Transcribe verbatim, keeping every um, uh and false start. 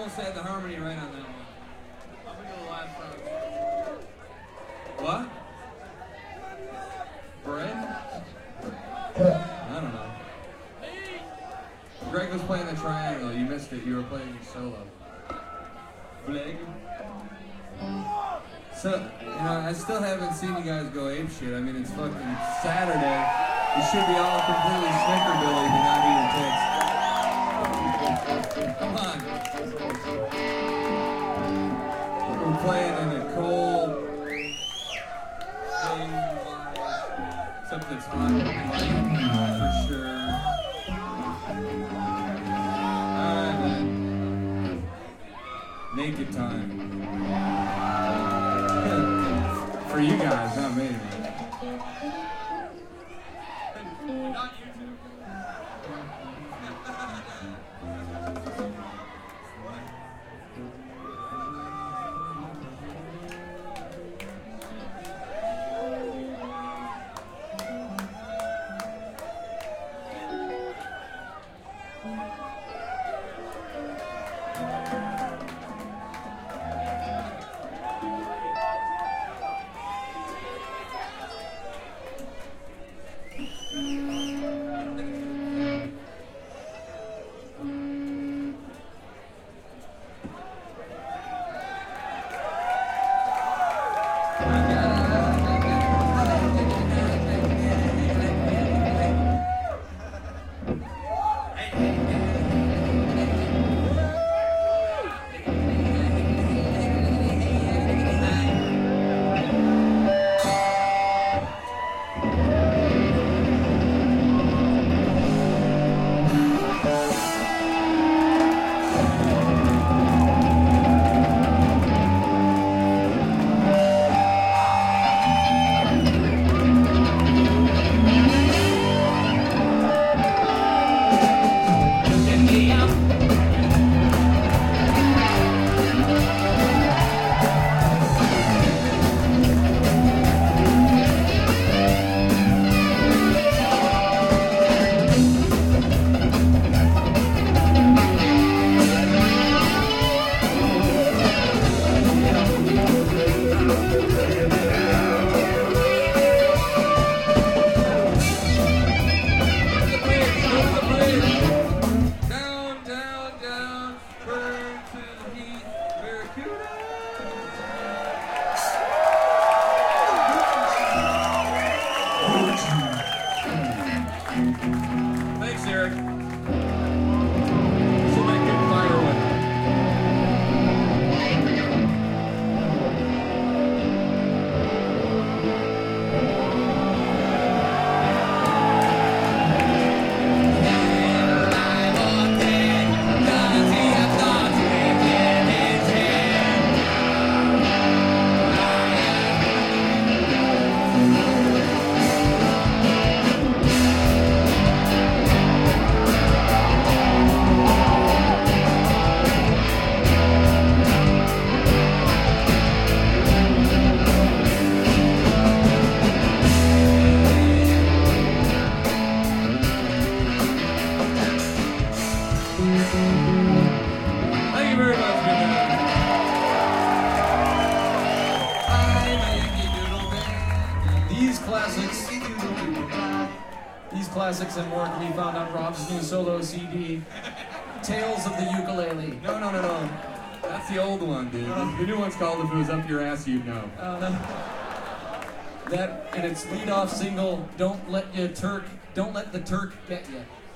almost had the harmony right on that one. Up until the last part. What? Bread? I don't know. Greg was playing the triangle. You missed it. You were playing solo. Flag. So, you know, I still haven't seen you guys go ape shit. I mean, it's fucking Saturday. You should be all completely snickerbilly to not eating tits. Come on. We're playing in a cold thing. Except it's hot and light, for sure. Alright, man. Naked time. For you guys, not me, man. Not you two. Classics and more can be found on Rob's new solo C D, Tales of the Ukulele. No, no, no, no. That's the old one, dude. Uh, the new one's called If It Was Up Your Ass, You'd Know. Uh, no. That and its lead-off single, Don't Let Ya Turk, Don't Let the Turk Get Ya.